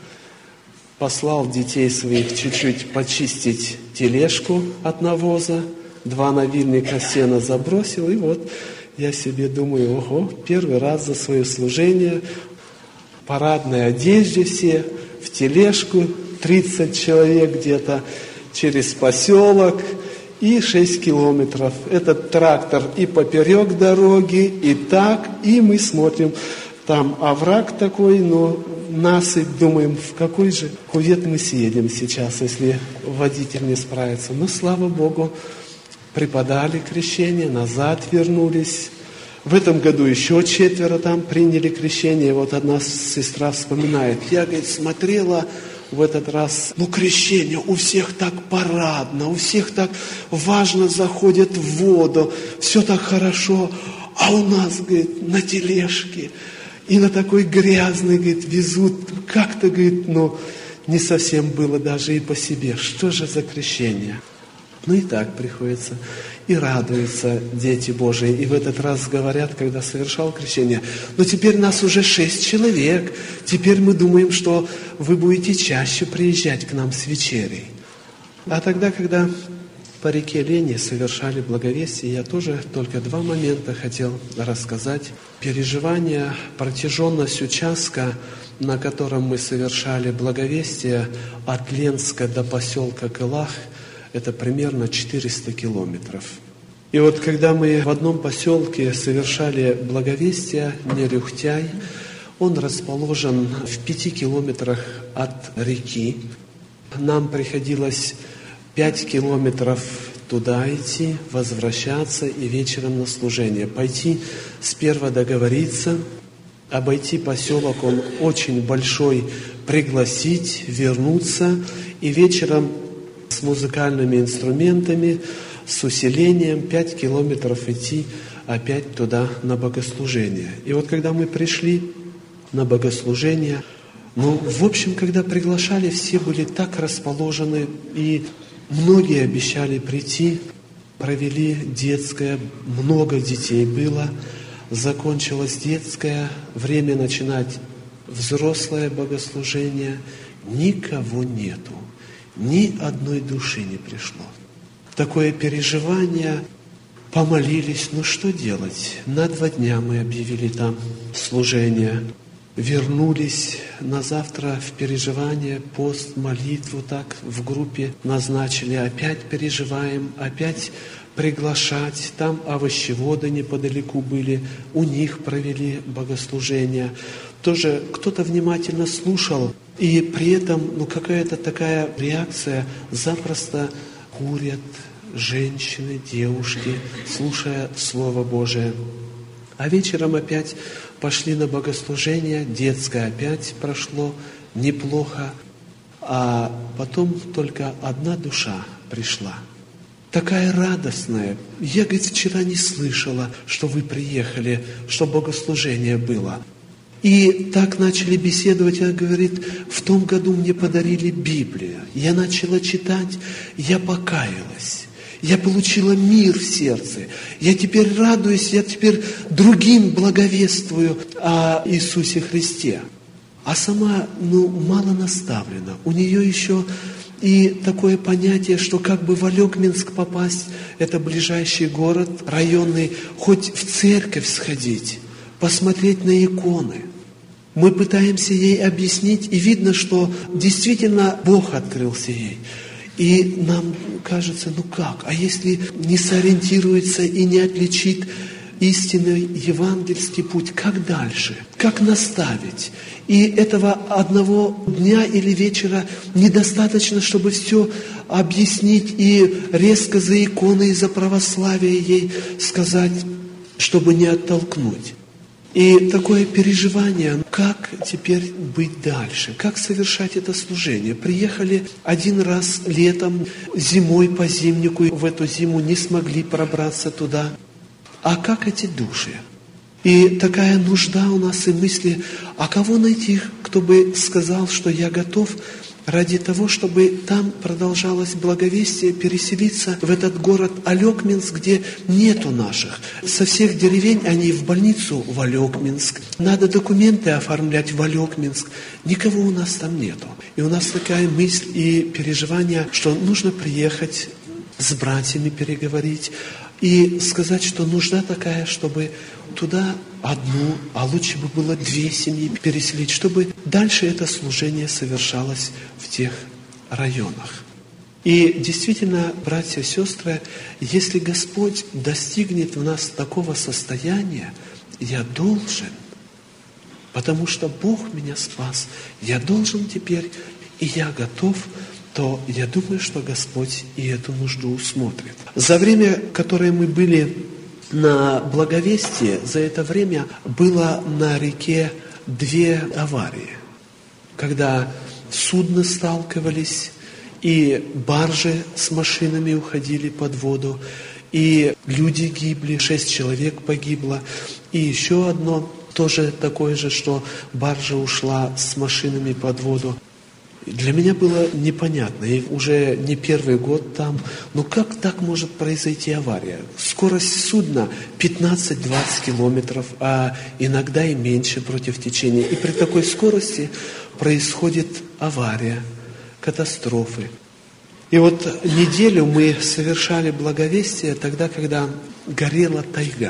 послал детей своих чуть-чуть почистить тележку от навоза, два навильника сена забросил, и вот я себе думаю: ого, первый раз за свое служение, в парадной одежде все, в тележку, тридцать человек где-то, через поселок, и шесть километров. Этот трактор и поперек дороги, и так, и мы смотрим, там овраг такой, но насыпь, думаем, в какой же кувет мы съедем сейчас, если водитель не справится. Но, слава Богу, преподали крещение, назад вернулись. В этом году еще четверо там приняли крещение. Вот одна сестра вспоминает: я, говорит, смотрела в этот раз, ну, крещение, у всех так парадно, у всех так важно заходят в воду, все так хорошо, а у нас, говорит, на тележке и на такой грязный, говорит, везут, как-то, говорит, ну, не совсем было даже и по себе. Что же за крещение? Ну и так приходится. И радуются дети Божии. И в этот раз говорят, когда совершал крещение: но теперь нас уже шесть человек. Теперь мы думаем, что вы будете чаще приезжать к нам с вечерей. А тогда, когда по реке Лени совершали благовестие, я тоже только два момента хотел рассказать. Переживание, протяженность участка, на котором мы совершали благовестие от Ленска до поселка Кылах, это примерно четыреста километров. И вот когда мы в одном поселке совершали благовестие, Нерюхтяй, он расположен в пяти километрах от реки. Нам приходилось пять километров туда идти, возвращаться и вечером на служение. Пойти сперва договориться, обойти поселок, он очень большой, пригласить, вернуться и вечером с музыкальными инструментами, с усилением пять километров идти опять туда на богослужение. И вот когда мы пришли на богослужение, ну, в общем, когда приглашали, все были так расположены, и многие обещали прийти, провели детское, много детей было, закончилось детское, время начинать взрослое богослужение, никого нету. Ни одной души не пришло. Такое переживание помолились. Ну что делать? На два дня мы объявили там служение. Вернулись на завтра в переживание, пост, молитву, так в группе назначили. Опять переживаем, опять приглашать. Там овощеводы неподалеку были, у них провели богослужение. Тоже кто-то внимательно слушал, и при этом ну, какая-то такая реакция, запросто курят женщины, девушки, слушая Слово Божие. А вечером опять пошли на богослужение, детское опять прошло неплохо, а потом только одна душа пришла. Такая радостная. Я, говорит, вчера не слышала, что вы приехали, что богослужение было. И так начали беседовать. Она говорит, в том году мне подарили Библию. Я начала читать, я покаялась. Я получила мир в сердце. Я теперь радуюсь, я теперь другим благовествую о Иисусе Христе. А сама, ну, мало наставлена. У нее еще и такое понятие, что как бы в Алекминск попасть, это ближайший город, районный, хоть в церковь сходить, посмотреть на иконы. Мы пытаемся ей объяснить, и видно, что действительно Бог открылся ей. И нам кажется, ну как, а если не сориентируется и не отличит истинный евангельский путь, как дальше? Как наставить? И этого одного дня или вечера недостаточно, чтобы все объяснить и резко за иконы и за православие ей сказать, чтобы не оттолкнуть. И такое переживание, как теперь быть дальше, как совершать это служение. Приехали один раз летом, зимой по зимнику, в эту зиму не смогли пробраться туда. А как эти души? И такая нужда у нас и мысли, а кого найти, кто бы сказал, что я готов ради того, чтобы там продолжалось благовестие, переселиться в этот город Алекминск, где нету наших. Со всех деревень они в больницу в Алекминск. Надо документы оформлять в Алекминск. Никого у нас там нету. И у нас такая мысль и переживание, что нужно приехать с братьями переговорить и сказать, что нужда такая, чтобы туда одну, а лучше бы было две семьи переселить, чтобы дальше это служение совершалось в тех районах. И действительно, братья и сестры, если Господь достигнет в нас такого состояния, я должен, потому что Бог меня спас, я должен теперь, и я готов, то я думаю, что Господь и эту нужду усмотрит. За время, которое мы были на благовестии, за это время было на реке две аварии, когда судна сталкивались, и баржи с машинами уходили под воду, и люди гибли, шесть человек погибло, и еще одно тоже такое же, что баржа ушла с машинами под воду. Для меня было непонятно, и уже не первый год там, ну как так может произойти авария? Скорость судна пятнадцать-двадцать километров, а иногда и меньше против течения. И при такой скорости происходит авария, катастрофы. И вот неделю мы совершали благовестие тогда, когда горела тайга.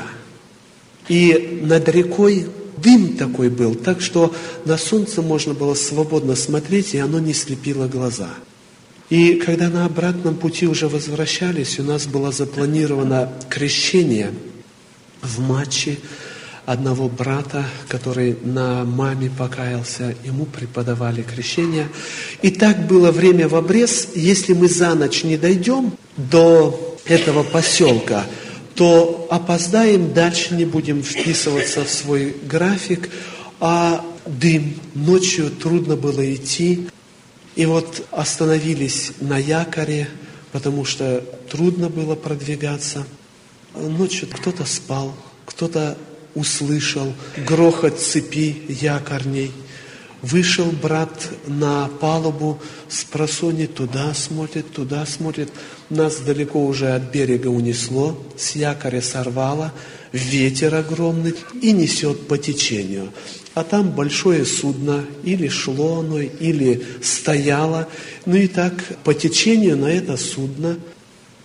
И над рекой дым такой был, так что на солнце можно было свободно смотреть, и оно не слепило глаза. И когда на обратном пути уже возвращались, у нас было запланировано крещение в матче одного брата, который на маме покаялся, ему преподавали крещение. И так было время в обрез, если мы за ночь не дойдем до этого поселка, то опоздаем, дальше не будем вписываться в свой график, а дым, ночью трудно было идти. И вот остановились на якоре, потому что трудно было продвигаться. Ночью кто-то спал, кто-то услышал грохот цепи якорней. Вышел брат на палубу, спросонья туда смотрит, туда смотрит. Нас далеко уже от берега унесло, с якоря сорвало, ветер огромный и несет по течению. А там большое судно, или шло оно, или стояло. Ну и так по течению на это судно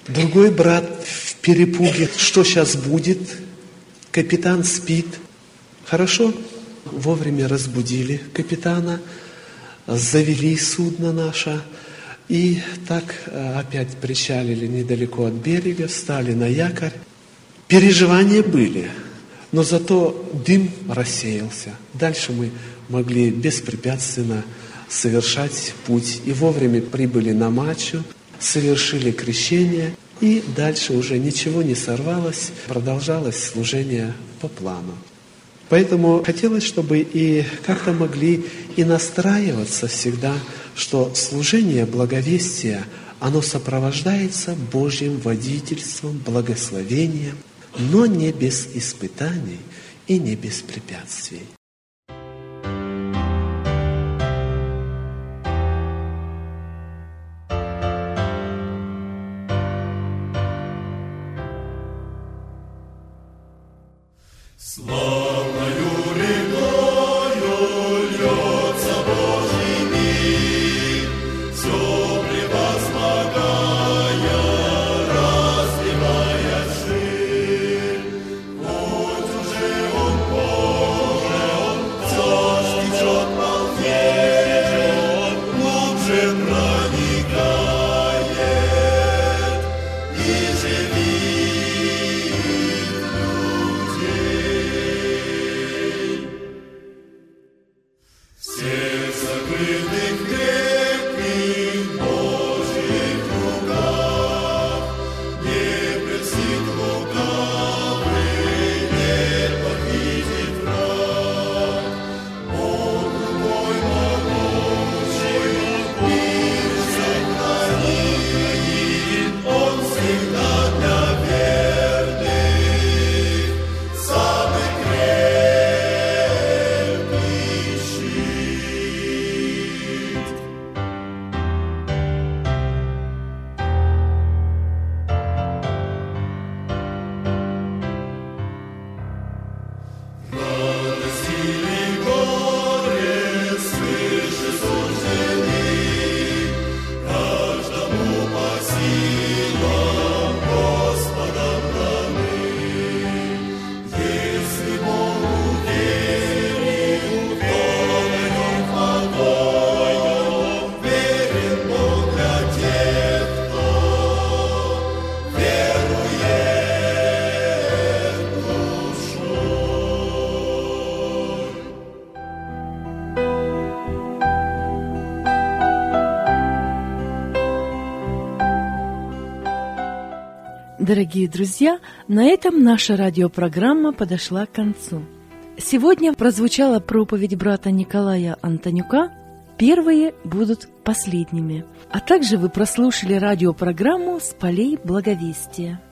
Другой брат в перепуге. Что сейчас будет? Капитан спит. Хорошо, вовремя разбудили капитана, завели судно наше. И так опять причалили недалеко от берега, встали на якорь. Переживания были, но зато дым рассеялся. Дальше мы могли беспрепятственно совершать путь. И вовремя прибыли на Мачу, совершили крещение. И дальше уже ничего не сорвалось, продолжалось служение по плану. Поэтому хотелось, чтобы и как-то могли и настраиваться всегда, что служение благовестия, оно сопровождается Божьим водительством, благословением, но не без испытаний и не без препятствий. Славною рекою льется Божий мир, все превозмогая, разливая ширь. Хоть уже он Боже, он все стечет полнее, глубже проникает и живит. Дорогие друзья, на этом наша радиопрограмма подошла к концу. Сегодня прозвучала проповедь брата Николая Антонюка «Первые будут последними», а также вы прослушали радиопрограмму «С полей благовестия».